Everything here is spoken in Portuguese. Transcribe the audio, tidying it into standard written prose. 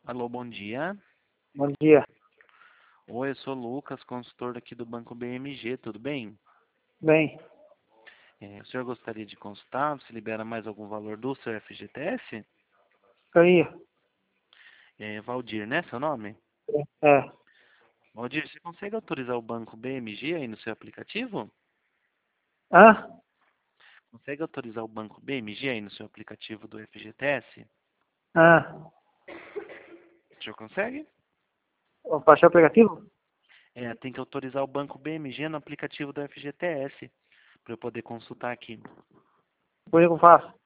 Alô, bom dia. Bom dia. Oi, eu sou o Lucas, consultor aqui do Banco BMG, tudo bem? Bem, O senhor gostaria de consultar se libera mais algum valor do seu FGTS? aí, Valdir, né, seu nome? é. Valdir, você consegue autorizar o Banco BMG aí no seu aplicativo? Hã? Consegue autorizar o Banco BMG aí no seu aplicativo do FGTS? Ah, O senhor consegue? vou baixar o aplicativo? Tem que autorizar o Banco BMG no aplicativo do FGTS, para eu poder consultar aqui. Depois eu faço.